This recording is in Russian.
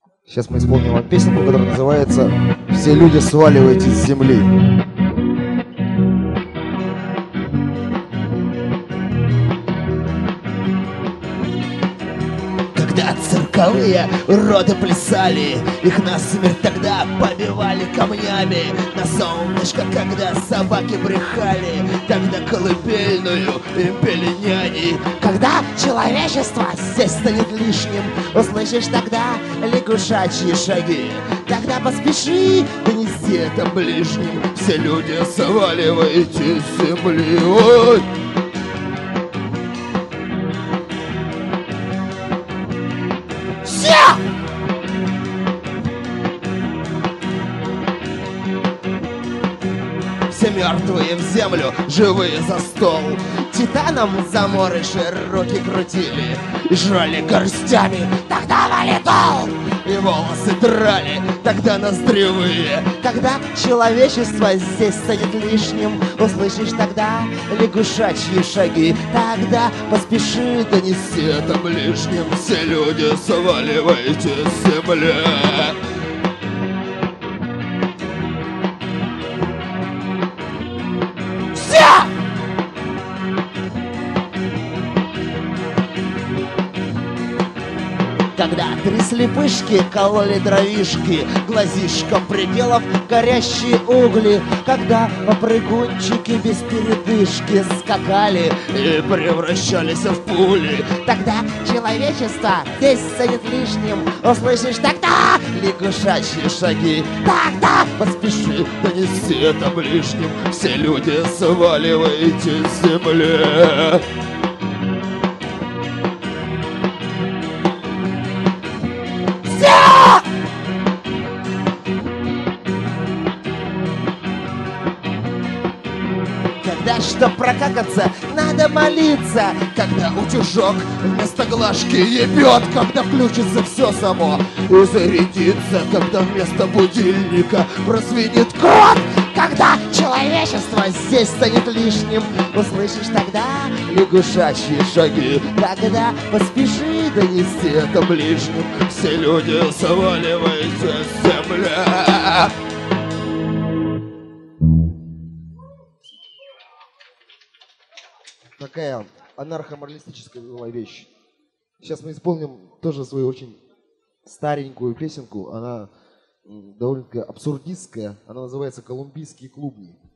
Сейчас мы исполним вам песенку, которая называется «Все люди, сваливайтесь с земли». Когда цирковые уроды плясали, их насмерть тогда побивали камнями. На солнышко, когда собаки брехали, тогда колыбельную им пели няни. Когда человечество здесь станет лишним, услышишь тогда лягушачьи шаги. Тогда поспеши донести это ближним, все люди, сваливайте с земли. Ой! Все мертвые в землю, живые за стол. Титаном заморыши руки крутили и жрали горстями тогда валидол. И волосы драли тогда ноздревые. Когда человечество здесь станет лишним, услышишь тогда лягушачьи шаги. Тогда поспеши донести это ближним, все люди, сваливайте с земли. Когда три слепышки кололи дровишки, глазишком приделав горящие угли. Когда попрыгунчики без передышки скакали и превращались в пули. Тогда человечество здесь станет лишним, услышишь тогда лягушачьи шаги. Тогда поспеши донести это ближним, все люди, сваливайте с земли. Когда, чтоб прокакаться, надо молиться. Когда утюжок вместо глажки ебет, когда включится все само и зарядится, когда вместо будильника прозвенит код. Когда человечество здесь станет лишним, услышишь тогда лягушачьи шаги. Тогда поспеши донести это ближним, все люди, сваливайте с земли. Такая анархоморалистическая была вещь. Сейчас мы исполним тоже свою очень старенькую песенку. Она довольно-таки абсурдистская. Она называется «Колумбийские клубни».